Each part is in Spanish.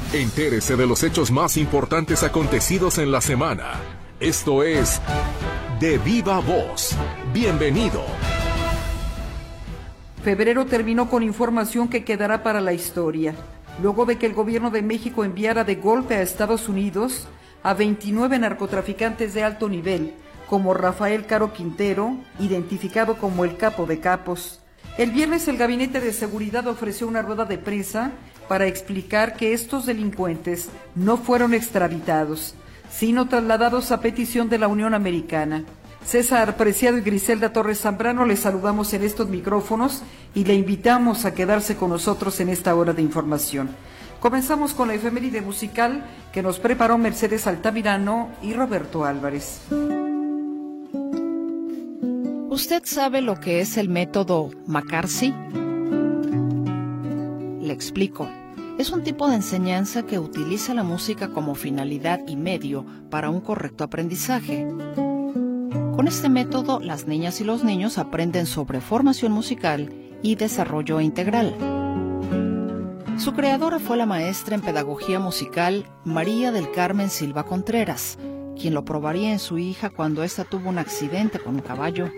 Entérese de los hechos más importantes acontecidos en la semana. Esto es De Viva Voz. Bienvenido. Febrero terminó con información que quedará para la historia. Luego de que el gobierno de México enviara de golpe a Estados Unidos a 29 narcotraficantes de alto nivel, como Rafael Caro Quintero, identificado como el capo de capos. El viernes el Gabinete de Seguridad ofreció una rueda de prensa para explicar que estos delincuentes no fueron extraditados, sino trasladados a petición de la Unión Americana. César Preciado y Griselda Torres Zambrano les saludamos en estos micrófonos y le invitamos a quedarse con nosotros en esta hora de información. Comenzamos con la efeméride musical que nos preparó Mercedes Altamirano y Roberto Álvarez. ¿Usted sabe lo que es el método McCarthy? Le explico. Es un tipo de enseñanza que utiliza la música como finalidad y medio para un correcto aprendizaje. Con este método, las niñas y los niños aprenden sobre formación musical y desarrollo integral. Su creadora fue la maestra en pedagogía musical María del Carmen Silva Contreras, quien lo probaría en su hija cuando ésta tuvo un accidente con un caballo.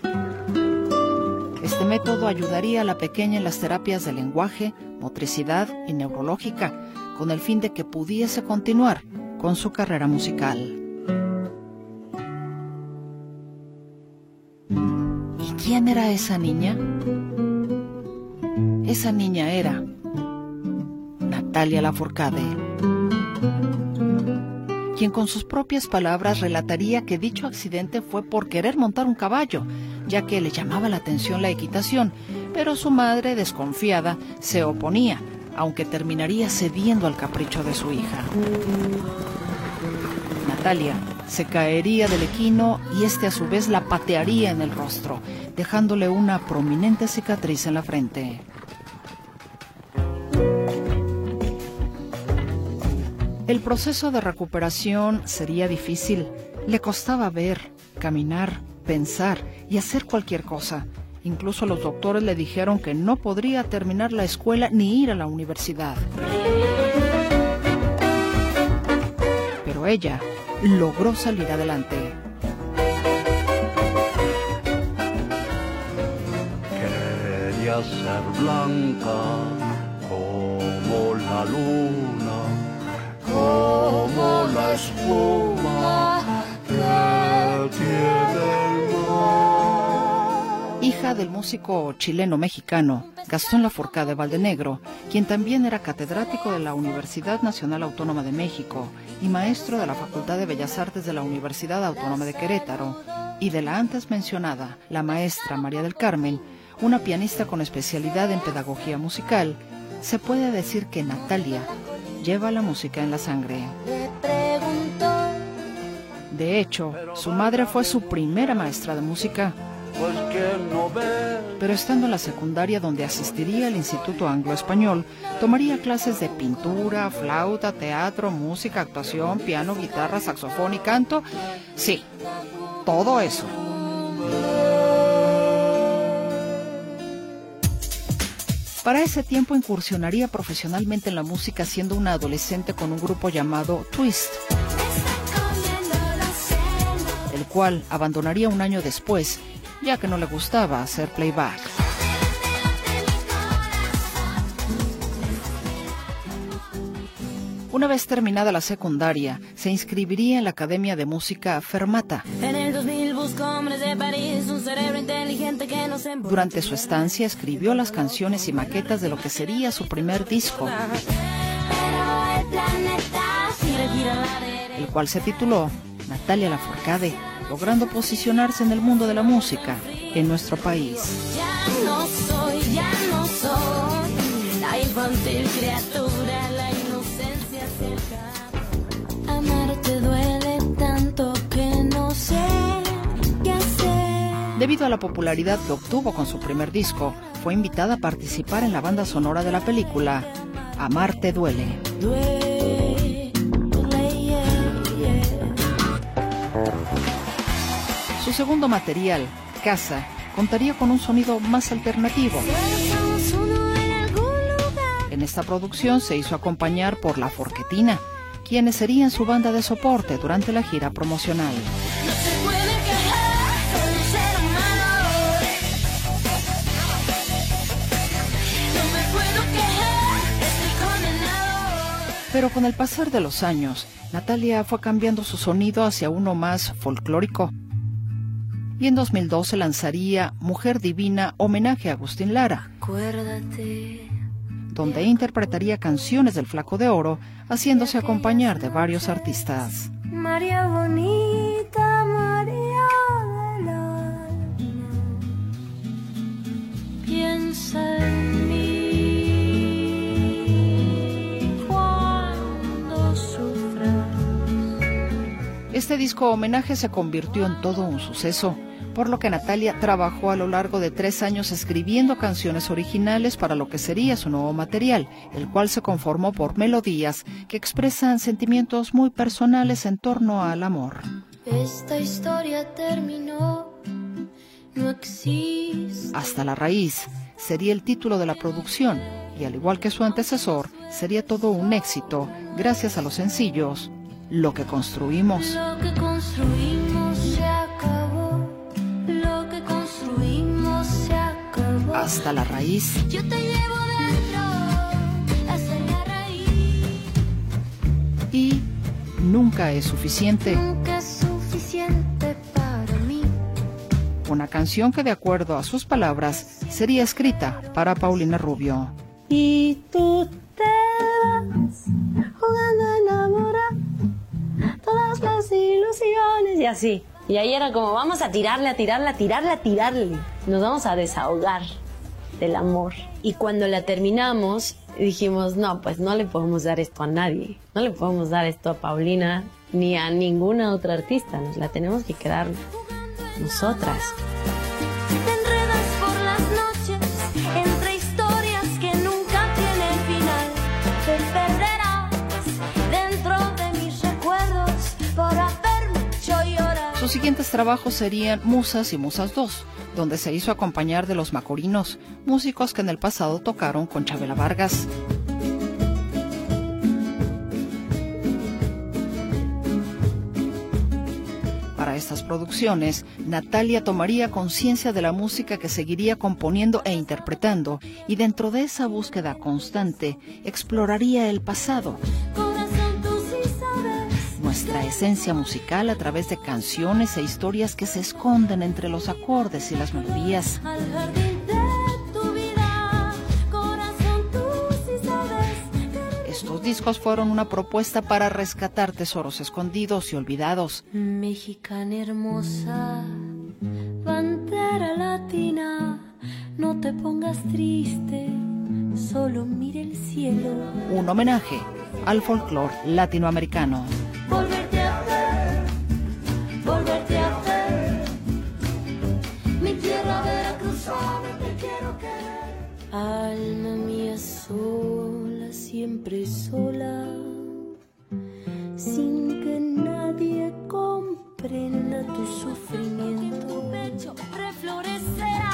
Este método ayudaría a la pequeña en las terapias de lenguaje, motricidad y neurológica, con el fin de que pudiese continuar con su carrera musical. ¿Y quién era esa niña? Esa niña era Natalia Lafourcade, quien con sus propias palabras relataría que dicho accidente fue por querer montar un caballo, ya que le llamaba la atención la equitación, pero su madre, desconfiada, se oponía, aunque terminaría cediendo al capricho de su hija. Natalia se caería del equino y este a su vez la patearía en el rostro, dejándole una prominente cicatriz en la frente. El proceso de recuperación sería difícil. Le costaba ver, caminar, pensar y hacer cualquier cosa. Incluso los doctores le dijeron que no podría terminar la escuela ni ir a la universidad. Pero ella logró salir adelante. Quería ser blanca como la luna, como la espuma que tiene el mar. Hija del músico chileno-mexicano Gastón Lafourcade Valdenegro, quien también era catedrático de la Universidad Nacional Autónoma de México y maestro de la Facultad de Bellas Artes de la Universidad Autónoma de Querétaro, y de la antes mencionada, la maestra María del Carmen, una pianista con especialidad en pedagogía musical, se puede decir que Natalia lleva la música en la sangre. De hecho, su madre fue su primera maestra de música. Pero estando en la secundaria, donde asistiría al Instituto Anglo-Español, tomaría clases de pintura, flauta, teatro, música, actuación, piano, guitarra, saxofón y canto. Sí, todo eso. Para ese tiempo incursionaría profesionalmente en la música siendo una adolescente con un grupo llamado Twist, el cual abandonaría un año después, ya que no le gustaba hacer playback. Una vez terminada la secundaria, se inscribiría en la Academia de Música Fermata. En el 2000 buscó hombres de París, un cerebro inteligente que no se... Durante su estancia escribió las canciones y maquetas de lo que sería su primer disco, el cual se tituló Natalia Lafourcade, logrando posicionarse en el mundo de la música en nuestro país. Ya no soy la infantil criatura, la inocencia cerca. Amarte duele tanto que no sé qué hacer. Debido a la popularidad que obtuvo con su primer disco, fue invitada a participar en la banda sonora de la película Amarte duele. Su segundo material, Casa, contaría con un sonido más alternativo. En En esta producción se hizo acompañar por La Forquetina, quienes serían su banda de soporte durante la gira promocional. Pero con el pasar de los años, Natalia fue cambiando su sonido hacia uno más folclórico. Y en 2012 lanzaría Mujer Divina, homenaje a Agustín Lara, donde interpretaría canciones del Flaco de Oro, haciéndose acompañar de varios artistas. María bonita, María del alma, piensa en mí cuando sufras. Este disco homenaje se convirtió en todo un suceso, por lo que Natalia trabajó a lo largo de 3 años escribiendo canciones originales para lo que sería su nuevo material, el cual se conformó por melodías que expresan sentimientos muy personales en torno al amor. Esta historia terminó, no existe. Hasta la raíz sería el título de la producción, y al igual que su antecesor, sería todo un éxito gracias a los sencillos Lo que construimos. Lo que construimos se acabó, lo que construimos se acabó. Hasta la raíz. Yo te llevo dentro, hasta la raíz. Y Nunca es suficiente. Nunca es suficiente para mí. Una canción que, de acuerdo a sus palabras, sería escrita para Paulina Rubio. Y tú te vas jugando a enamorar todas las ilusiones y así. Y ahí era como, vamos a tirarle, a tirarle, a tirarle, a tirarle. Nos vamos a desahogar del amor. Y cuando la terminamos, dijimos, no, pues no le podemos dar esto a nadie. No le podemos dar esto a Paulina ni a ninguna otra artista. Nos la tenemos que quedar nosotras. Te enredas por las noches entre historias que nunca tienen final. Te perderás dentro de mis recuerdos por haberme hecho llorar. Sus siguientes trabajos serían Musas y Musas 2, donde se hizo acompañar de Los Macorinos, músicos que en el pasado tocaron con Chabela Vargas. Para estas producciones, Natalia tomaría conciencia de la música que seguiría componiendo e interpretando, y dentro de esa búsqueda constante, exploraría el pasado, Corazón, tú sí sabes. nuestra esencia musical a través de canciones e historias que se esconden entre los acordes y las melodías. Al jardín de tu vida, corazón, tú sí sabes. Estos discos fueron una propuesta para rescatar tesoros escondidos y olvidados. Mexicana hermosa, bandera latina, no te pongas triste, solo mire el cielo. Un homenaje al folclore latinoamericano. Volverte a ver, volverte a ver. Mi tierra veracruzana te quiero querer. Alma mía sola, siempre sola, sin que nadie comprenda tu sufrimiento. Tu pecho reflorecerá.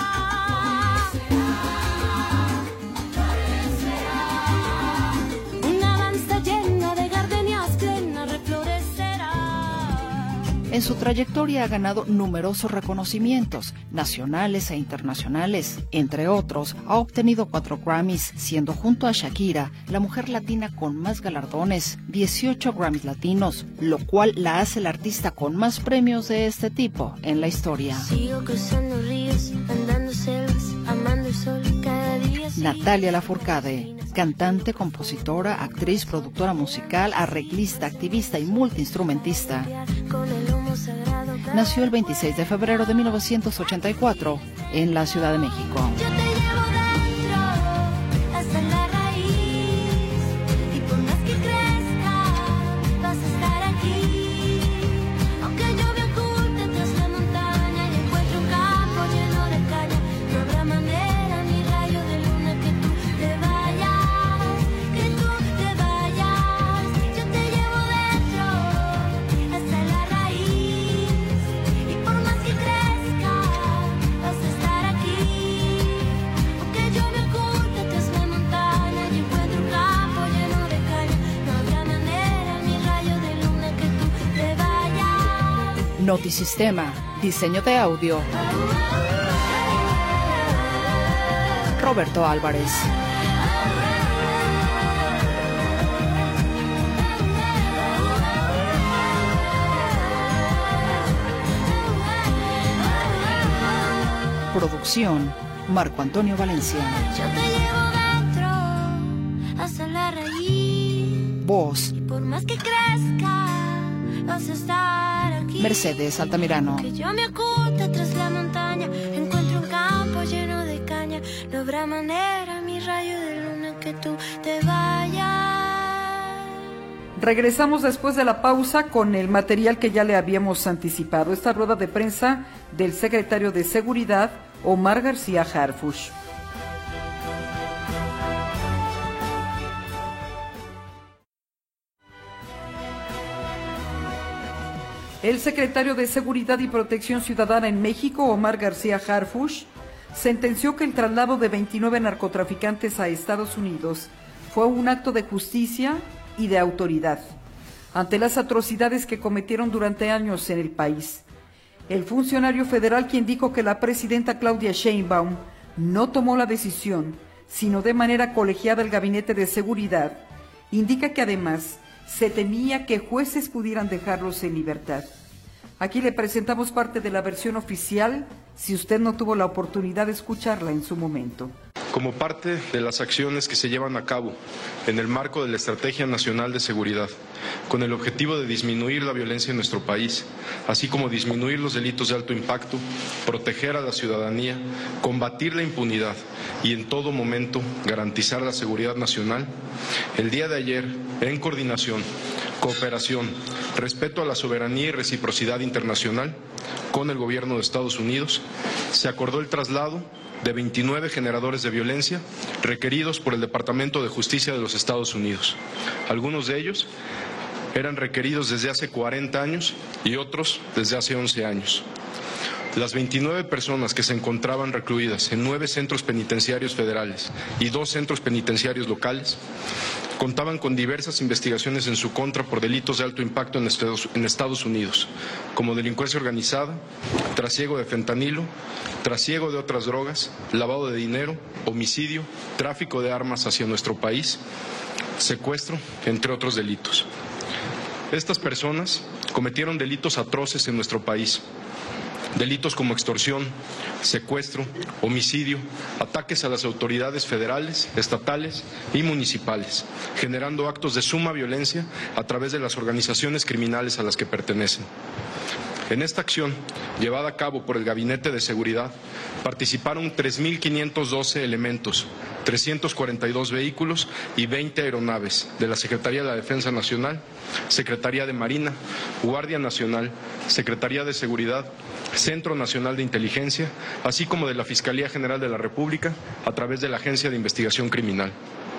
Una danza llena de gardenias plenas reflorecerá. En su trayectoria ha ganado numerosos reconocimientos, nacionales e internacionales. Entre otros, ha obtenido 4 Grammys, siendo junto a Shakira la mujer latina con más galardones, 18 Grammys latinos, lo cual la hace la artista con más premios de este tipo en la historia. Sigo cruzando ríos, andando selvas, amando el sol cada día. Natalia Lafourcade, cantante, compositora, actriz, productora musical, arreglista, activista y multiinstrumentista. Con el humo sagrado. Nació el 26 de febrero de 1984 en la Ciudad de México. Yo te llevo dentro hasta la raíz, y por más que crezca vas a estar aquí. Aunque yo me oculte tras la montaña y encuentre un campo lleno de caña, no habrá manera ni rayo de luna que tú te vayas, que tú te vayas. Yo te llevo dentro hasta la raíz, y por más que crezca vas a estar aquí. Notisistema, diseño de audio, Roberto Álvarez. Producción, Marco Antonio Valencia. Yo te llevo dentro hasta la raíz. Voz, Y por más que crezca, vas a estar aquí. Mercedes Altamirano. Que yo me oculte tras la montaña, encuentro un campo lleno de caña. No habrá manera, mi rayo de luna, que tú te vayas. Regresamos después de la pausa con el material que ya le habíamos anticipado. Esta rueda de prensa del secretario de Seguridad, Omar García Harfuch. El secretario de Seguridad y Protección Ciudadana en México, Omar García Harfuch, sentenció que el traslado de 29 narcotraficantes a Estados Unidos fue un acto de justicia y de autoridad ante las atrocidades que cometieron durante años en el país. El funcionario federal, quien dijo que la presidenta Claudia Sheinbaum no tomó la decisión, sino de manera colegiada el Gabinete de Seguridad, indica que además se temía que jueces pudieran dejarlos en libertad. Aquí le presentamos parte de la versión oficial, si usted no tuvo la oportunidad de escucharla en su momento. Como parte de las acciones que se llevan a cabo en el marco de la Estrategia Nacional de Seguridad, con el objetivo de disminuir la violencia en nuestro país, así como disminuir los delitos de alto impacto, proteger a la ciudadanía, combatir la impunidad y en todo momento garantizar la seguridad nacional, el día de ayer, en coordinación, cooperación, respeto a la soberanía y reciprocidad internacional con el Gobierno de Estados Unidos, se acordó el traslado de 29 generadores de violencia requeridos por el Departamento de Justicia de los Estados Unidos. Algunos de ellos eran requeridos desde hace 40 años y otros desde hace 11 años. Las 29 personas que se encontraban recluidas en 9 centros penitenciarios federales y 2 centros penitenciarios locales contaban con diversas investigaciones en su contra por delitos de alto impacto en Estados Unidos, como delincuencia organizada, trasiego de fentanilo, trasiego de otras drogas, lavado de dinero, homicidio, tráfico de armas hacia nuestro país, secuestro, entre otros delitos. Estas personas cometieron delitos atroces en nuestro país. Delitos como extorsión, secuestro, homicidio, ataques a las autoridades federales, estatales y municipales, generando actos de suma violencia a través de las organizaciones criminales a las que pertenecen. En esta acción, llevada a cabo por el Gabinete de Seguridad, participaron 3.512 elementos, 342 vehículos y 20 aeronaves de la Secretaría de la Defensa Nacional, Secretaría de Marina, Guardia Nacional, Secretaría de Seguridad, Centro Nacional de Inteligencia, así como de la Fiscalía General de la República, a través de la Agencia de Investigación Criminal.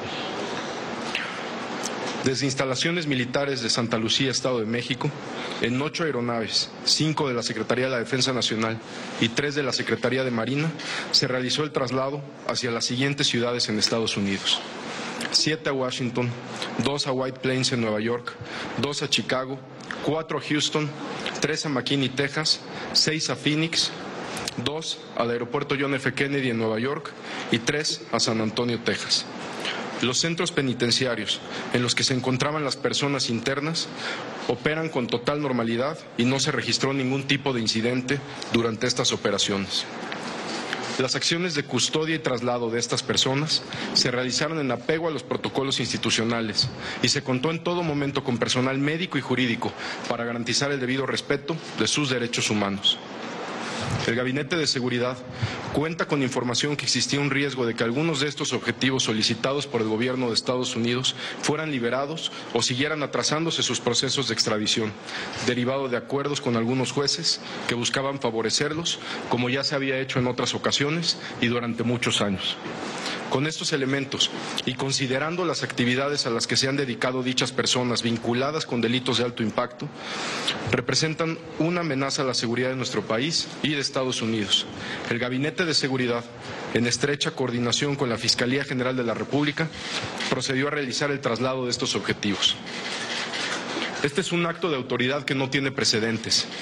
Desde instalaciones militares de Santa Lucía, Estado de México, en 8 aeronaves, 5 de la Secretaría de la Defensa Nacional y 3 de la Secretaría de Marina, se realizó el traslado hacia las siguientes ciudades en Estados Unidos: 7 a Washington, 2 a White Plains en Nueva York, 2 a Chicago, 4 a Houston, 3 a McKinney, Texas, 6 a Phoenix, 2 al Aeropuerto John F. Kennedy en Nueva York y 3 a San Antonio, Texas. Los centros penitenciarios en los que se encontraban las personas internas operan con total normalidad y no se registró ningún tipo de incidente durante estas operaciones. Las acciones de custodia y traslado de estas personas se realizaron en apego a los protocolos institucionales y se contó en todo momento con personal médico y jurídico para garantizar el debido respeto de sus derechos humanos. El Gabinete de Seguridad cuenta con información que existía un riesgo de que algunos de estos objetivos solicitados por el Gobierno de Estados Unidos fueran liberados o siguieran atrasándose sus procesos de extradición, derivado de acuerdos con algunos jueces que buscaban favorecerlos, como ya se había hecho en otras ocasiones y durante muchos años. Con estos elementos y considerando las actividades a las que se han dedicado dichas personas vinculadas con delitos de alto impacto, representan una amenaza a la seguridad de nuestro país y de Estados Unidos. El Gabinete de Seguridad, en estrecha coordinación con la Fiscalía General de la República, procedió a realizar el traslado de estos objetivos. Este es un acto de autoridad que no tiene precedentes.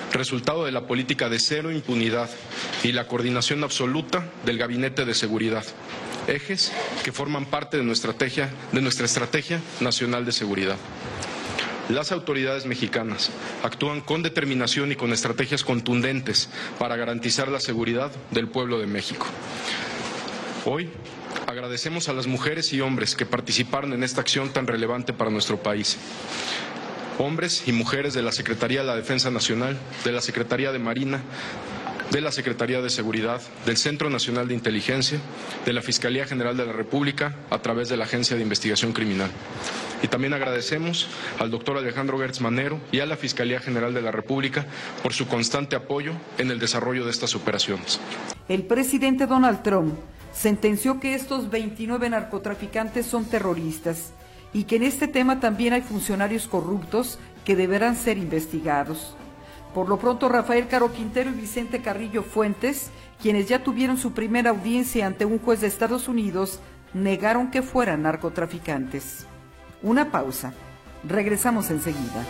resultado de la política de cero impunidad y la coordinación absoluta del Gabinete de Seguridad, ejes que forman parte de nuestra estrategia nacional de seguridad. Las autoridades mexicanas actúan con determinación y con estrategias contundentes para garantizar la seguridad del pueblo de México. Hoy agradecemos a las mujeres y hombres que participaron en esta acción tan relevante para nuestro país. Hombres y mujeres de la Secretaría de la Defensa Nacional, de la Secretaría de Marina, de la Secretaría de Seguridad, del Centro Nacional de Inteligencia, de la Fiscalía General de la República, a través de la Agencia de Investigación Criminal. Y también agradecemos al doctor Alejandro Gertz Manero y a la Fiscalía General de la República por su constante apoyo en el desarrollo de estas operaciones. El presidente Donald Trump sentenció que estos 29 narcotraficantes son terroristas y que en este tema también hay funcionarios corruptos que deberán ser investigados. Por lo pronto, Rafael Caro Quintero y Vicente Carrillo Fuentes, quienes ya tuvieron su primera audiencia ante un juez de Estados Unidos, negaron que fueran narcotraficantes. Una pausa. Regresamos enseguida.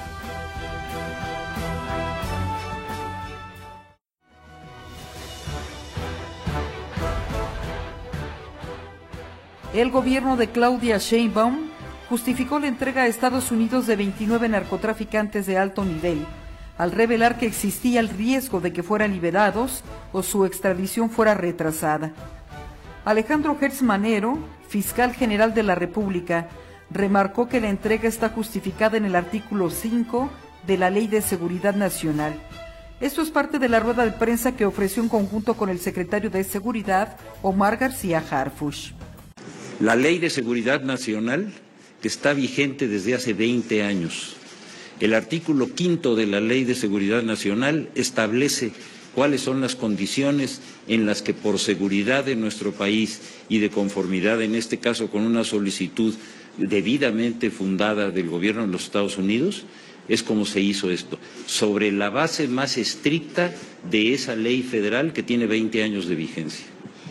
El gobierno de Claudia Sheinbaum justificó la entrega a Estados Unidos de 29 narcotraficantes de alto nivel, al revelar que existía el riesgo de que fueran liberados o su extradición fuera retrasada. Alejandro Gertz Manero, fiscal general de la República, remarcó que la entrega está justificada en el artículo 5 de la Ley de Seguridad Nacional. Esto es parte de la rueda de prensa que ofreció en conjunto con el secretario de Seguridad, Omar García Harfuch. La Ley de Seguridad Nacional está vigente desde hace 20 años. El artículo 5 de la Ley de Seguridad Nacional establece cuáles son las condiciones en las que, por seguridad de nuestro país y de conformidad, en este caso con una solicitud debidamente fundada del gobierno de los Estados Unidos, es como se hizo esto, sobre la base más estricta de esa ley federal que tiene 20 años de vigencia.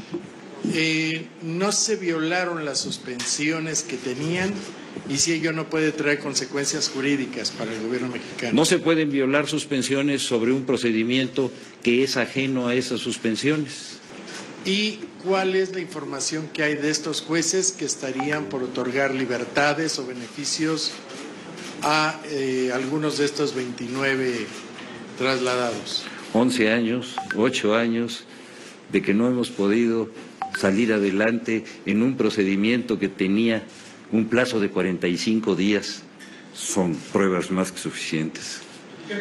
No se violaron las suspensiones que tenían y si ello no puede traer consecuencias jurídicas para el gobierno mexicano. No se pueden violar suspensiones sobre un procedimiento que es ajeno a esas suspensiones. ¿Y cuál es la información que hay de estos jueces que estarían por otorgar libertades o beneficios a algunos de estos 29 trasladados? 11 años, 8 años de que no hemos podido salir adelante en un procedimiento que tenía un plazo de 45 días, son pruebas más que suficientes. ¿Qué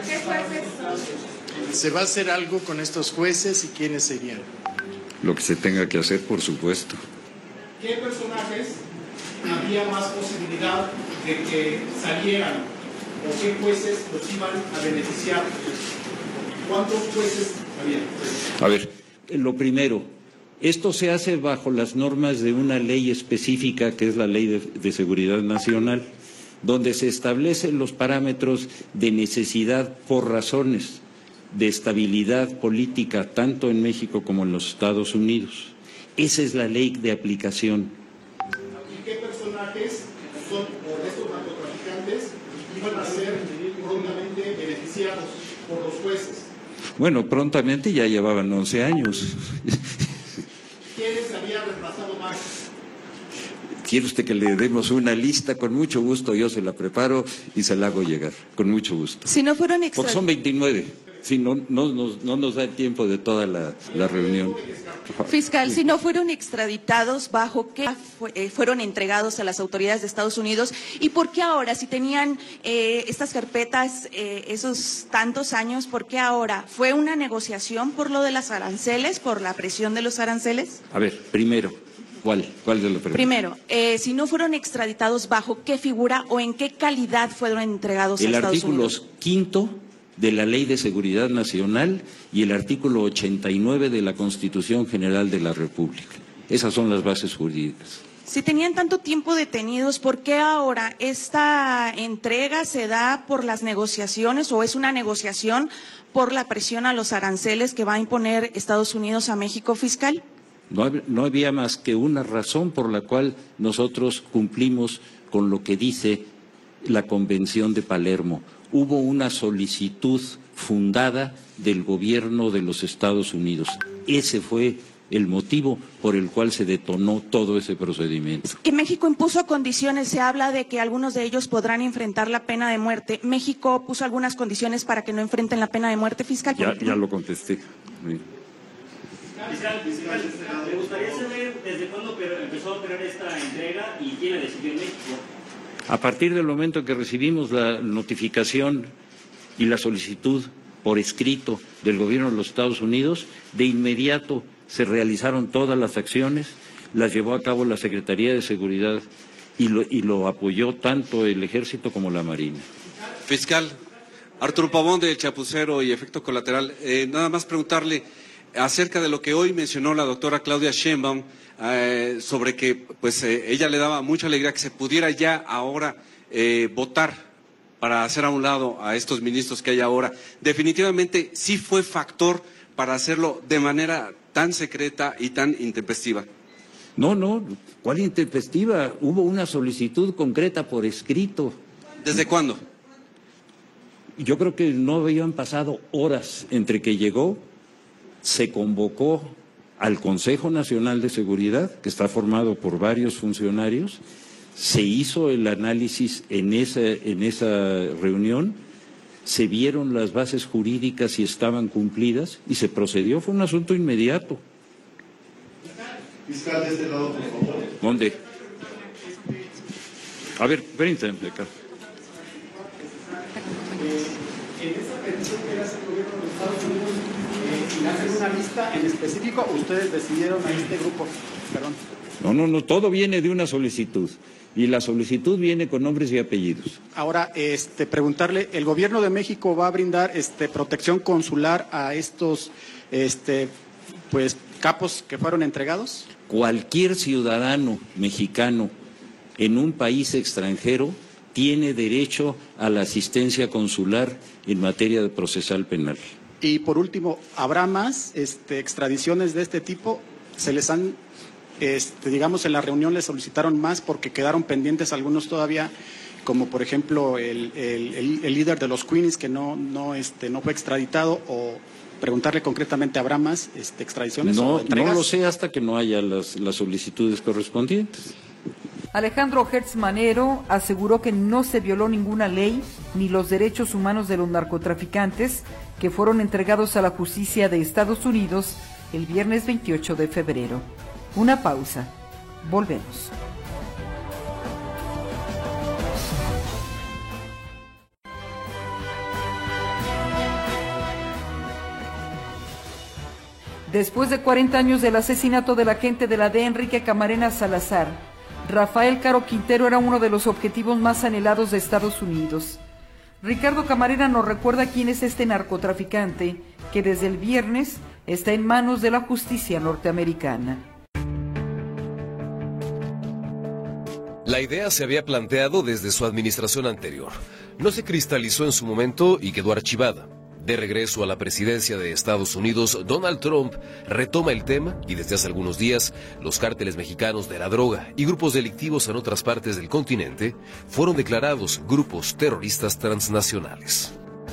¿Se va a hacer algo con estos jueces y quiénes serían? Lo que se tenga que hacer, por supuesto. ¿Qué personajes había más posibilidad de que salieran o qué jueces los iban a beneficiar? ¿Cuántos jueces había? A ver, lo primero, esto se hace bajo las normas de una ley específica que es la Ley de Seguridad Nacional, donde se establecen los parámetros de necesidad por razones de estabilidad política tanto en México como en los Estados Unidos. Esa es la ley de aplicación. ¿Y qué personajes son de estos narcotraficantes iban a ser prontamente beneficiados por los jueces? Bueno, prontamente ya llevaban 11 años. ¿Quiénes habían retrasado más? ¿Quiere usted que le demos una lista? Con mucho gusto yo se la preparo y se la hago llegar, con mucho gusto. Si no fueron porque son 29, si no nos da el tiempo de toda la reunión. Fiscal, si no fueron extraditados, ¿bajo qué fueron entregados a las autoridades de Estados Unidos? ¿Y por qué ahora, si tenían estas carpetas esos tantos años, por qué ahora? ¿Fue una negociación por lo de las aranceles, por la presión de los aranceles? A ver, primero, ¿cuál de los Primero, si no fueron extraditados, ¿bajo qué figura o en qué calidad fueron entregados a Estados Unidos? El artículo 5 de la Ley de Seguridad Nacional y el artículo 89 de la Constitución General de la República. Esas son las bases jurídicas. Si tenían tanto tiempo detenidos, ¿por qué ahora esta entrega se da por las negociaciones o es una negociación por la presión a los aranceles que va a imponer Estados Unidos a México, fiscal? No había más que una razón por la cual nosotros cumplimos con lo que dice la Convención de Palermo. Hubo una solicitud fundada del gobierno de los Estados Unidos. Ese fue el motivo por el cual se detonó todo ese procedimiento. Que México impuso condiciones, se habla de que algunos de ellos podrán enfrentar la pena de muerte. ¿México puso algunas condiciones para que no enfrenten la pena de muerte, fiscal? Ya lo contesté. Sí. Fiscal, me gustaría saber desde cuándo empezó a operar esta entrega y quién la decidió en México. A partir del momento que recibimos la notificación y la solicitud por escrito del gobierno de los Estados Unidos, de inmediato se realizaron todas las acciones, las llevó a cabo la Secretaría de Seguridad y lo apoyó tanto el Ejército como la Marina. Fiscal, Arturo Pavón de Chapucero y Efecto Colateral, nada más preguntarle acerca de lo que hoy mencionó la doctora Claudia Sheinbaum, sobre que pues ella le daba mucha alegría que se pudiera ya ahora votar para hacer a un lado a estos ministros que hay ahora. Definitivamente sí fue factor para hacerlo de manera tan secreta y tan intempestiva. No, ¿cuál intempestiva? Hubo una solicitud concreta por escrito. ¿Desde cuándo? Yo creo que no habían pasado horas entre que llegó, se convocó al Consejo Nacional de Seguridad, que está formado por varios funcionarios, se hizo el análisis en esa reunión, se vieron las bases jurídicas si estaban cumplidas y se procedió, fue un asunto inmediato. Fiscal, de este lado, por favor. ¿Dónde? A ver, permítanme acá. En esa petición que hace el gobierno de los Estados Unidos, si hacen una lista en específico, ustedes decidieron a este grupo. Perdón. No, todo viene de una solicitud. Y la solicitud viene con nombres y apellidos. Ahora, preguntarle, ¿el gobierno de México va a brindar protección consular a estos capos que fueron entregados? Cualquier ciudadano mexicano en un país extranjero tiene derecho a la asistencia consular en materia de procesal penal. Y por último, ¿habrá más extradiciones de este tipo? ¿Se les han digamos, en la reunión le solicitaron más porque quedaron pendientes algunos todavía, como por ejemplo el líder de los Queenies que no fue extraditado, o preguntarle concretamente, ¿habrá más extradiciones o entregas? No lo sé hasta que no haya las solicitudes correspondientes. Alejandro Hertz Manero aseguró que no se violó ninguna ley ni los derechos humanos de los narcotraficantes que fueron entregados a la justicia de Estados Unidos el viernes 28 de febrero. Una pausa. Volvemos. Después de 40 años del asesinato del agente de la DEA Enrique Camarena Salazar, Rafael Caro Quintero era uno de los objetivos más anhelados de Estados Unidos. Ricardo Camarena nos recuerda quién es este narcotraficante que desde el viernes está en manos de la justicia norteamericana. La idea se había planteado desde su administración anterior. No se cristalizó en su momento y quedó archivada. De regreso a la presidencia de Estados Unidos, Donald Trump retoma el tema y desde hace algunos días los cárteles mexicanos de la droga y grupos delictivos en otras partes del continente fueron declarados grupos terroristas transnacionales.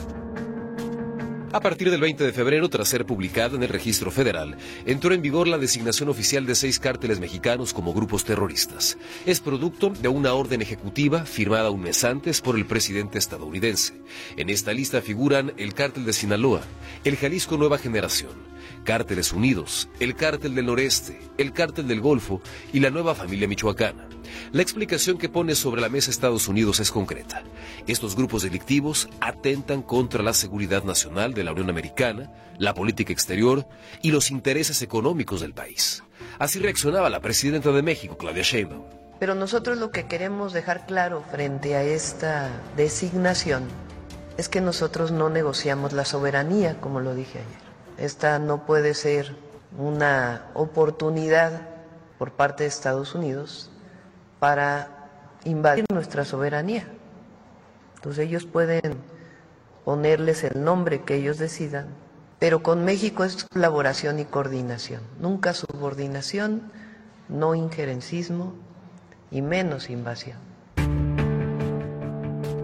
A partir del 20 de febrero, tras ser publicada en el Registro Federal, entró en vigor la designación oficial de 6 cárteles mexicanos como grupos terroristas. Es producto de una orden ejecutiva firmada un mes antes por el presidente estadounidense. En esta lista figuran el Cártel de Sinaloa, el Jalisco Nueva Generación, Cárteles Unidos, el Cártel del Noreste, el Cártel del Golfo y la Nueva Familia Michoacana. La explicación que pone sobre la mesa Estados Unidos es concreta. Estos grupos delictivos atentan contra la seguridad nacional de la Unión Americana, la política exterior y los intereses económicos del país. Así reaccionaba la presidenta de México, Claudia Sheinbaum. Pero nosotros lo que queremos dejar claro frente a esta designación es que nosotros no negociamos la soberanía, como lo dije ayer. Esta no puede ser una oportunidad por parte de Estados Unidos para invadir nuestra soberanía. Entonces ellos pueden ponerles el nombre que ellos decidan, pero con México es colaboración y coordinación, nunca subordinación, no injerencismo y menos invasión.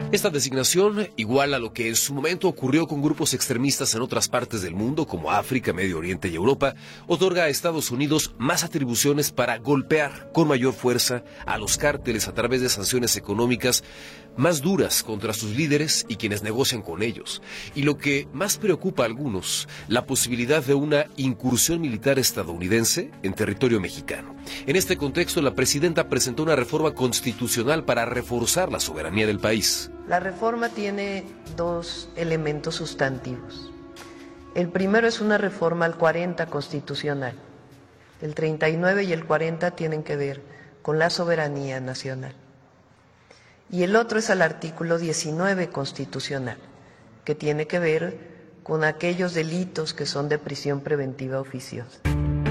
Esta designación, igual a lo que en su momento ocurrió con grupos extremistas en otras partes del mundo, como África, Medio Oriente y Europa, otorga a Estados Unidos más atribuciones para golpear con mayor fuerza a los cárteles a través de sanciones económicas más duras contra sus líderes y quienes negocian con ellos. Y lo que más preocupa a algunos, la posibilidad de una incursión militar estadounidense en territorio mexicano. En este contexto, la presidenta presentó una reforma constitucional para reforzar la soberanía del país. La reforma tiene dos elementos sustantivos. El primero es una reforma al 40 constitucional. El 39 y el 40 tienen que ver con la soberanía nacional. Y el otro es al artículo 19 constitucional, que tiene que ver con aquellos delitos que son de prisión preventiva oficiosa.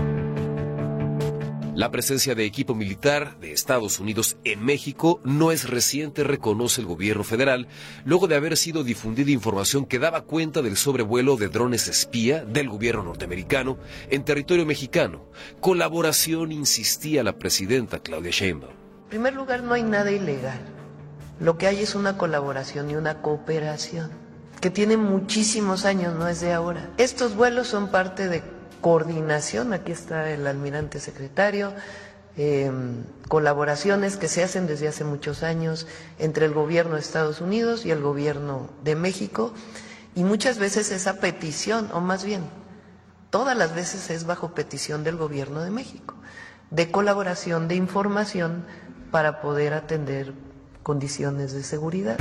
La presencia de equipo militar de Estados Unidos en México no es reciente, reconoce el gobierno federal, luego de haber sido difundida información que daba cuenta del sobrevuelo de drones espía del gobierno norteamericano en territorio mexicano. Colaboración, insistía la presidenta Claudia Sheinbaum. En primer lugar, no hay nada ilegal. Lo que hay es una colaboración y una cooperación que tiene muchísimos años, no es de ahora. Estos vuelos son parte de coordinación, aquí está el almirante secretario, colaboraciones que se hacen desde hace muchos años entre el gobierno de Estados Unidos y el gobierno de México, y muchas veces esa petición, o más bien, todas las veces es bajo petición del gobierno de México, de colaboración, de información para poder atender condiciones de seguridad.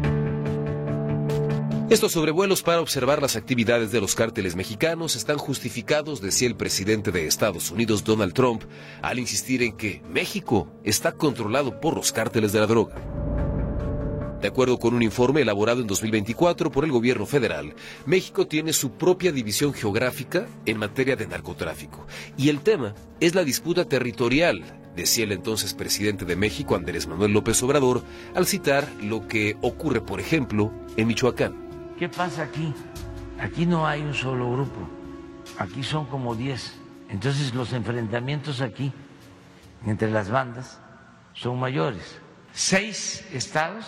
Estos sobrevuelos para observar las actividades de los cárteles mexicanos están justificados, decía el presidente de Estados Unidos, Donald Trump, al insistir en que México está controlado por los cárteles de la droga. De acuerdo con un informe elaborado en 2024 por el gobierno federal, México tiene su propia división geográfica en materia de narcotráfico. Y el tema es la disputa territorial, decía el entonces presidente de México, Andrés Manuel López Obrador, al citar lo que ocurre, por ejemplo, en Michoacán. ¿Qué pasa aquí? Aquí no hay un solo grupo, aquí son como 10. Entonces los enfrentamientos aquí entre las bandas son mayores. 6 estados,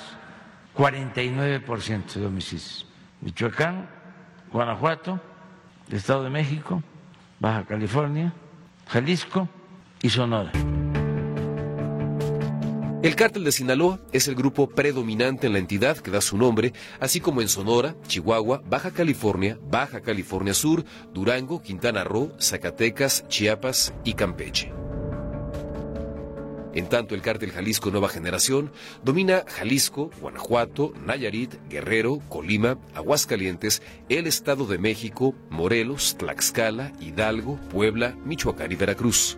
49% de homicidios. Michoacán, Guanajuato, Estado de México, Baja California, Jalisco y Sonora. El cártel de Sinaloa es el grupo predominante en la entidad que da su nombre, así como en Sonora, Chihuahua, Baja California Sur, Durango, Quintana Roo, Zacatecas, Chiapas y Campeche. En tanto, el cártel Jalisco Nueva Generación domina Jalisco, Guanajuato, Nayarit, Guerrero, Colima, Aguascalientes, el Estado de México, Morelos, Tlaxcala, Hidalgo, Puebla, Michoacán y Veracruz.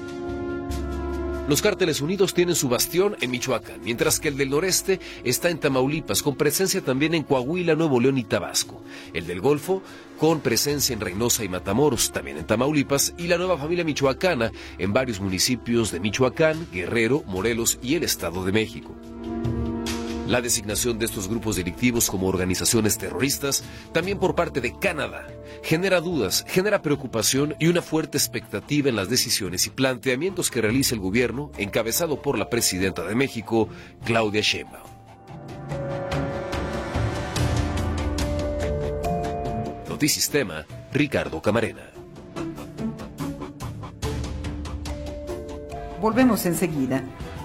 Los cárteles unidos tienen su bastión en Michoacán, mientras que el del noreste está en Tamaulipas, con presencia también en Coahuila, Nuevo León y Tabasco. El del Golfo, con presencia en Reynosa y Matamoros, también en Tamaulipas, y la nueva familia michoacana en varios municipios de Michoacán, Guerrero, Morelos y el Estado de México. La designación de estos grupos delictivos como organizaciones terroristas, también por parte de Canadá, genera dudas, genera preocupación y una fuerte expectativa en las decisiones y planteamientos que realiza el gobierno, encabezado por la presidenta de México, Claudia Sheinbaum. Notisistema, Ricardo Camarena. Volvemos enseguida.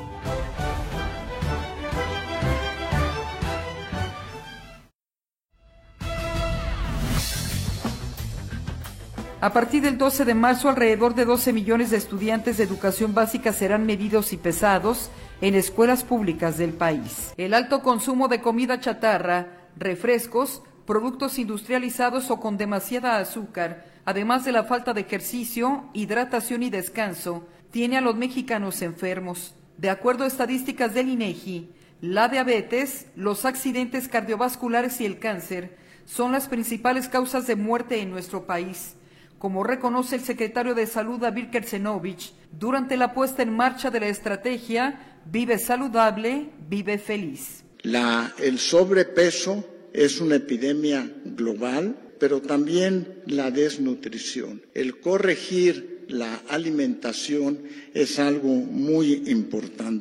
A partir del 12 de marzo, alrededor de 12 millones de estudiantes de educación básica serán medidos y pesados en escuelas públicas del país. El alto consumo de comida chatarra, refrescos, productos industrializados o con demasiada azúcar, además de la falta de ejercicio, hidratación y descanso, tiene a los mexicanos enfermos. De acuerdo a estadísticas del INEGI, la diabetes, los accidentes cardiovasculares y el cáncer son las principales causas de muerte en nuestro país, como reconoce el secretario de Salud David Kersenovich durante la puesta en marcha de la estrategia Vive Saludable, Vive Feliz. El sobrepeso es una epidemia global, pero también la desnutrición. El corregir la alimentación es algo muy importante.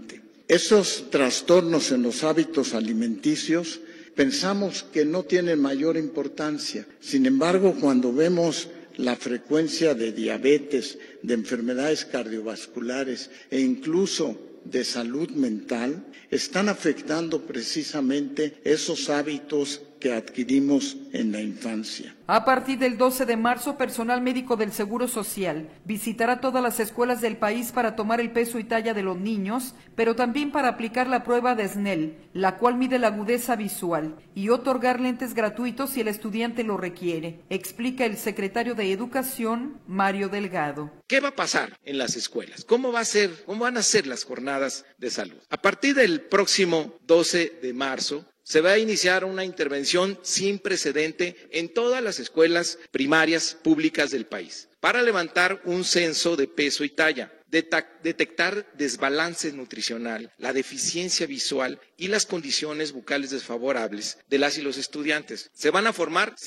Esos trastornos en los hábitos alimenticios pensamos que no tienen mayor importancia. Sin embargo, cuando vemos la frecuencia de diabetes, de enfermedades cardiovasculares e incluso de salud mental, están afectando precisamente esos hábitos que adquirimos en la infancia. A partir del 12 de marzo, personal médico del Seguro Social visitará todas las escuelas del país para tomar el peso y talla de los niños, pero también para aplicar la prueba de Snell, la cual mide la agudeza visual, y otorgar lentes gratuitos si el estudiante lo requiere, explica el secretario de Educación, Mario Delgado. ¿Qué va a pasar en las escuelas? ¿Cómo van a ser las jornadas de salud? A partir del próximo 12 de marzo, se va a iniciar una intervención sin precedente en todas las escuelas primarias públicas del país para levantar un censo de peso y talla, detectar desbalance nutricional, la deficiencia visual y las condiciones bucales desfavorables de las y los estudiantes. Se van a formar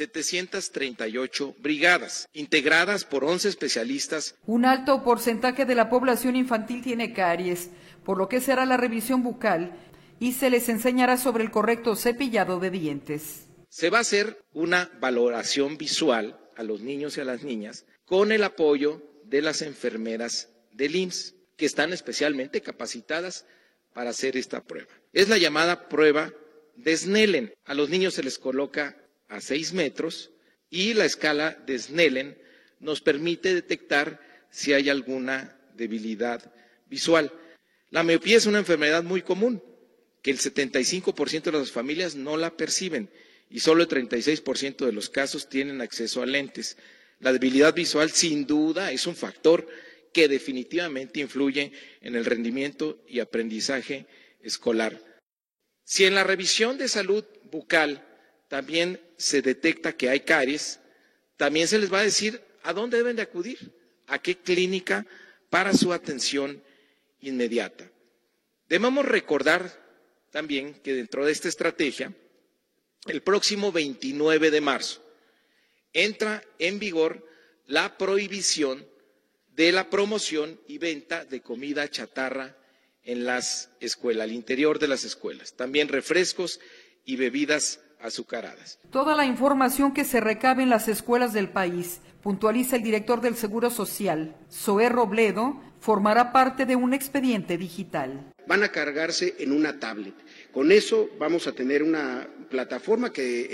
738 brigadas, integradas por 11 especialistas. Un alto porcentaje de la población infantil tiene caries, por lo que será la revisión bucal y se les enseñará sobre el correcto cepillado de dientes. Se va a hacer una valoración visual a los niños y a las niñas con el apoyo de las enfermeras del IMSS, que están especialmente capacitadas para hacer esta prueba. Es la llamada prueba de Snellen. A los niños se les coloca a 6 metros y la escala de Snellen nos permite detectar si hay alguna debilidad visual. La miopía es una enfermedad muy común, que el 75% de las familias no la perciben y solo el 36% de los casos tienen acceso a lentes. La debilidad visual, sin duda, es un factor que definitivamente influye en el rendimiento y aprendizaje escolar. Si en la revisión de salud bucal también se detecta que hay caries, también se les va a decir a dónde deben de acudir, a qué clínica para su atención inmediata. Debemos recordar también que dentro de esta estrategia, el próximo 29 de marzo, entra en vigor la prohibición de la promoción y venta de comida chatarra en las escuelas, al interior de las escuelas, también refrescos y bebidas azucaradas. Toda la información que se recabe en las escuelas del país, puntualiza el director del Seguro Social, Zoé Robledo, formará parte de un expediente digital. Van a cargarse en una tablet. Con eso vamos a tener una plataforma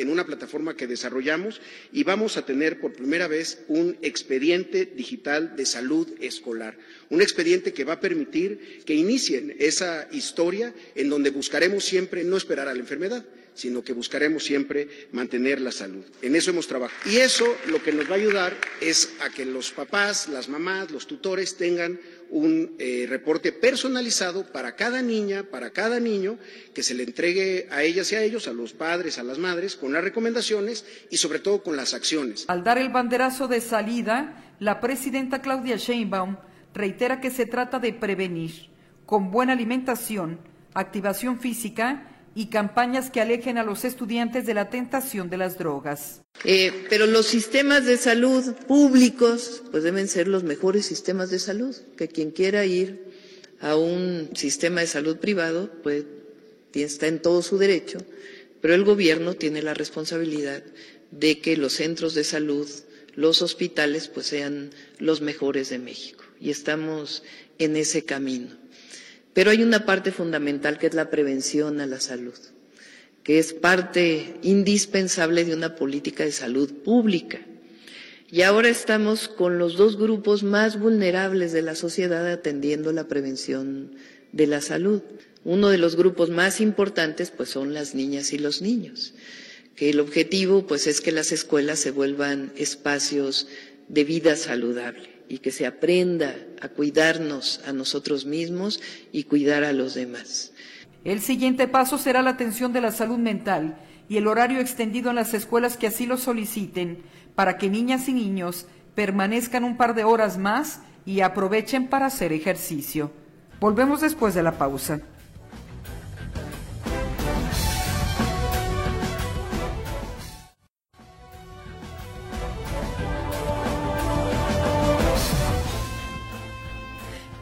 que desarrollamos y vamos a tener por primera vez un expediente digital de salud escolar. Un expediente que va a permitir que inicien esa historia en donde buscaremos siempre no esperar a la enfermedad, sino que buscaremos siempre mantener la salud. En eso hemos trabajado. Y eso lo que nos va a ayudar es a que los papás, las mamás, los tutores tengan un reporte personalizado para cada niña, para cada niño, que se le entregue a ellas y a ellos, a los padres, a las madres, con las recomendaciones y sobre todo con las acciones. Al dar el banderazo de salida, la presidenta Claudia Sheinbaum reitera que se trata de prevenir, con buena alimentación, activación física y campañas que alejen a los estudiantes de la tentación de las drogas. Pero los sistemas de salud públicos pues deben ser los mejores sistemas de salud, que quien quiera ir a un sistema de salud privado pues está en todo su derecho, pero el gobierno tiene la responsabilidad de que los centros de salud, los hospitales pues sean los mejores de México y estamos en ese camino. Pero hay una parte fundamental que es la prevención a la salud, que es parte indispensable de una política de salud pública. Y ahora estamos con los dos grupos más vulnerables de la sociedad atendiendo la prevención de la salud. Uno de los grupos más importantes pues son las niñas y los niños, que el objetivo pues es que las escuelas se vuelvan espacios de vida saludable y que se aprenda a cuidarnos a nosotros mismos y cuidar a los demás. El siguiente paso será la atención de la salud mental y el horario extendido en las escuelas que así lo soliciten, para que niñas y niños permanezcan un par de horas más y aprovechen para hacer ejercicio. Volvemos después de la pausa.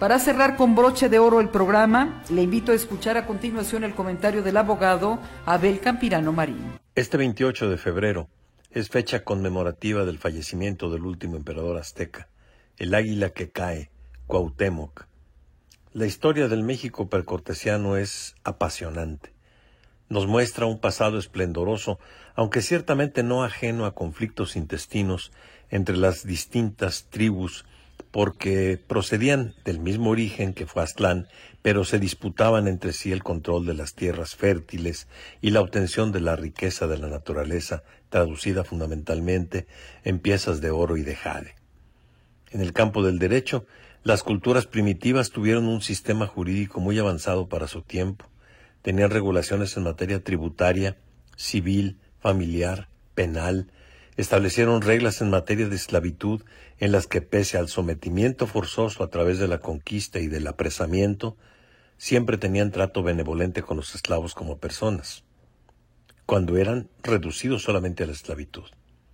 Para cerrar con broche de oro el programa, le invito a escuchar a continuación el comentario del abogado Abel Campirano Marín. Este 28 de febrero es fecha conmemorativa del fallecimiento del último emperador azteca, el águila que cae, Cuauhtémoc. La historia del México precortesiano es apasionante. Nos muestra un pasado esplendoroso, aunque ciertamente no ajeno a conflictos intestinos entre las distintas tribus, porque procedían del mismo origen que fue Aztlán, pero se disputaban entre sí el control de las tierras fértiles y la obtención de la riqueza de la naturaleza, traducida fundamentalmente en piezas de oro y de jade. En el campo del derecho, las culturas primitivas tuvieron un sistema jurídico muy avanzado para su tiempo. Tenían regulaciones en materia tributaria, civil, familiar, penal. Establecieron reglas en materia de esclavitud en las que, pese al sometimiento forzoso a través de la conquista y del apresamiento, siempre tenían trato benevolente con los esclavos como personas, cuando eran reducidos solamente a la esclavitud.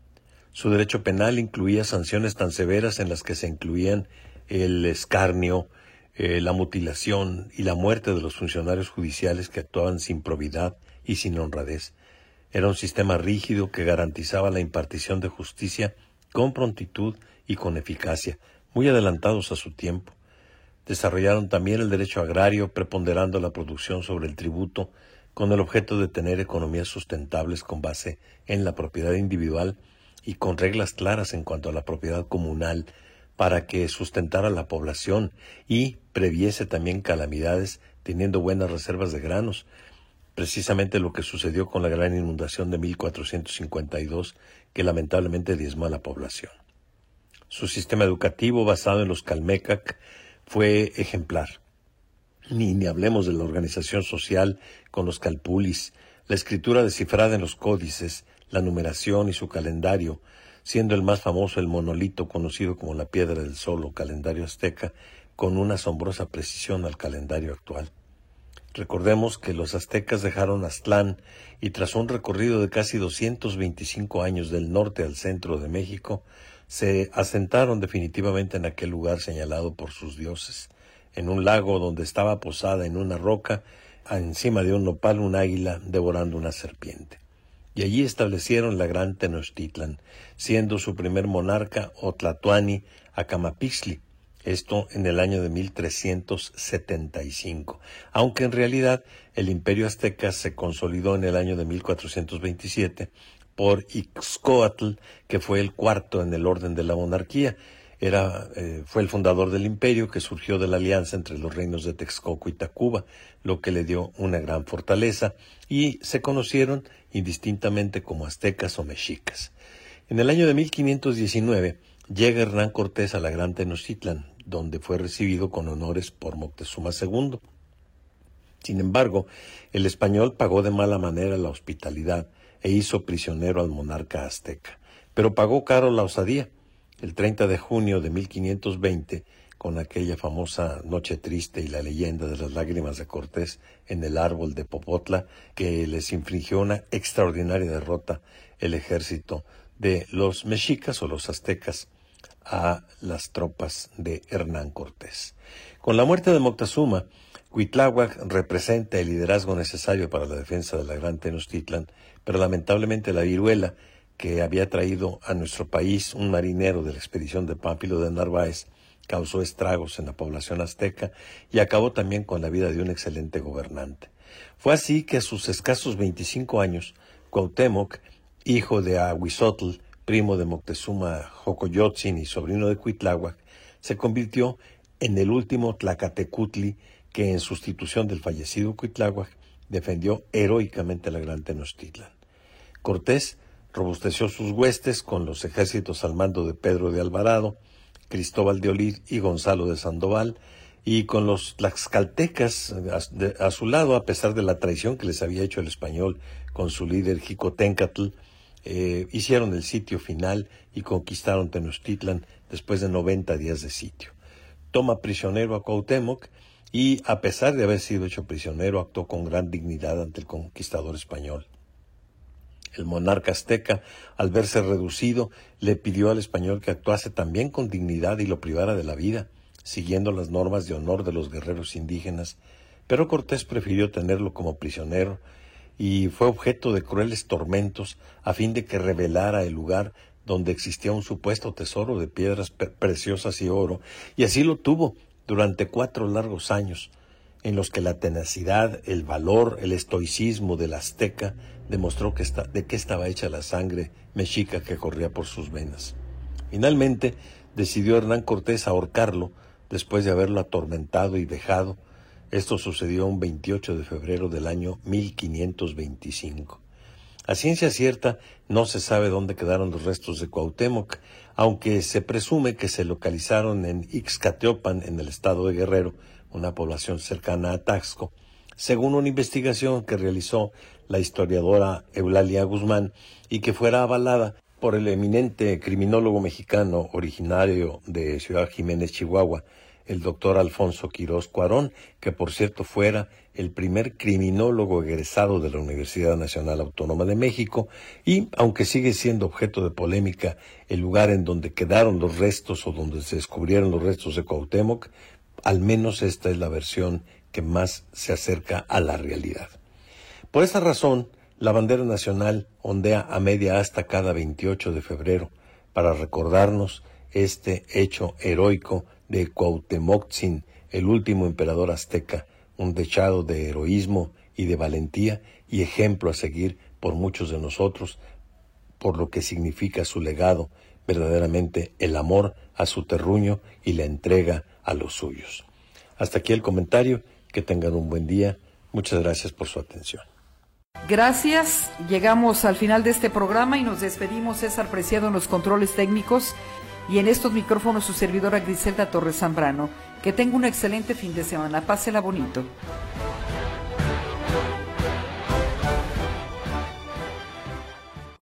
Su derecho penal incluía sanciones tan severas en las que se incluían el escarnio, la mutilación y la muerte de los funcionarios judiciales que actuaban sin probidad y sin honradez. Era un sistema rígido que garantizaba la impartición de justicia con prontitud y con eficacia, muy adelantados a su tiempo. Desarrollaron también el derecho agrario, preponderando la producción sobre el tributo, con el objeto de tener economías sustentables con base en la propiedad individual y con reglas claras en cuanto a la propiedad comunal, para que sustentara la población y previese también calamidades, teniendo buenas reservas de granos, precisamente lo que sucedió con la gran inundación de 1452, que lamentablemente diezmó a la población. Su sistema educativo, basado en los Calmecac, fue ejemplar. Ni hablemos de la organización social con los calpulis, la escritura descifrada en los códices, la numeración y su calendario, siendo el más famoso el monolito conocido como la Piedra del Sol o calendario azteca, con una asombrosa precisión al calendario actual. Recordemos que los aztecas dejaron Aztlán y tras un recorrido de casi 225 años del norte al centro de México, se asentaron definitivamente en aquel lugar señalado por sus dioses, en un lago donde estaba posada en una roca, encima de un nopal, un águila devorando una serpiente. Y allí establecieron la gran Tenochtitlan, siendo su primer monarca Otlatoani Acamapixtli, esto en el año de 1375, aunque en realidad el imperio azteca se consolidó en el año de 1427 por Ixcoatl, que fue el cuarto en el orden de la monarquía. Fue el fundador del imperio, que surgió de la alianza entre los reinos de Texcoco y Tacuba, lo que le dio una gran fortaleza, y se conocieron indistintamente como aztecas o mexicas. En el año de 1519 llega Hernán Cortés a la gran Tenochtitlan, donde fue recibido con honores por Moctezuma II. Sin embargo, el español pagó de mala manera la hospitalidad e hizo prisionero al monarca azteca, pero pagó caro la osadía. El 30 de junio de 1520, con aquella famosa noche triste y la leyenda de las lágrimas de Cortés en el árbol de Popotla, que les infligió una extraordinaria derrota el ejército de los mexicas o los aztecas a las tropas de Hernán Cortés. Con la muerte de Moctezuma, Cuitláhuac representa el liderazgo necesario para la defensa de la gran Tenochtitlan, pero lamentablemente la viruela que había traído a nuestro país un marinero de la expedición de Pánfilo de Narváez causó estragos en la población azteca y acabó también con la vida de un excelente gobernante. Fue así que a sus escasos 25 años, Cuauhtémoc, hijo de Ahuizotl, primo de Moctezuma Xocoyotzin y sobrino de Cuitláhuac, se convirtió en el último Tlacatecutli que, en sustitución del fallecido Cuitláhuac, defendió heroicamente la gran Tenochtitlan. Cortés robusteció sus huestes con los ejércitos al mando de Pedro de Alvarado, Cristóbal de Olid y Gonzalo de Sandoval, y con los tlaxcaltecas a su lado, a pesar de la traición que les había hecho el español con su líder Xicoténcatl, hicieron el sitio final y conquistaron Tenochtitlan después de 90 días de sitio. Toma prisionero a Cuauhtémoc y, a pesar de haber sido hecho prisionero, actuó con gran dignidad ante el conquistador español. El monarca azteca, al verse reducido, le pidió al español que actuase también con dignidad y lo privara de la vida, siguiendo las normas de honor de los guerreros indígenas, pero Cortés prefirió tenerlo como prisionero y fue objeto de crueles tormentos a fin de que revelara el lugar donde existía un supuesto tesoro de piedras preciosas y oro, y así lo tuvo durante 4 largos años, en los que la tenacidad, el valor, el estoicismo del azteca demostró de qué estaba hecha la sangre mexica que corría por sus venas. Finalmente, decidió Hernán Cortés ahorcarlo después de haberlo atormentado y vejado. Esto sucedió un 28 de febrero del año 1525. A ciencia cierta, no se sabe dónde quedaron los restos de Cuauhtémoc, aunque se presume que se localizaron en Ixcateopan, en el estado de Guerrero, una población cercana a Taxco, según una investigación que realizó la historiadora Eulalia Guzmán y que fuera avalada por el eminente criminólogo mexicano originario de Ciudad Jiménez, Chihuahua, el doctor Alfonso Quirós Cuarón, que por cierto fuera el primer criminólogo egresado de la Universidad Nacional Autónoma de México, y aunque sigue siendo objeto de polémica el lugar en donde quedaron los restos o donde se descubrieron los restos de Cuauhtémoc, al menos esta es la versión que más se acerca a la realidad. Por esa razón, la bandera nacional ondea a media asta cada 28 de febrero para recordarnos este hecho heroico de Cuauhtémoc-Tzin, el último emperador azteca, un dechado de heroísmo y de valentía y ejemplo a seguir por muchos de nosotros, por lo que significa su legado, verdaderamente el amor a su terruño y la entrega a los suyos. Hasta aquí el comentario, que tengan un buen día, muchas gracias por su atención. Gracias, llegamos al final de este programa y nos despedimos. César Preciado en los controles técnicos y en estos micrófonos su servidora Griselda Torres Zambrano. Que tenga un excelente fin de semana, pásela bonito.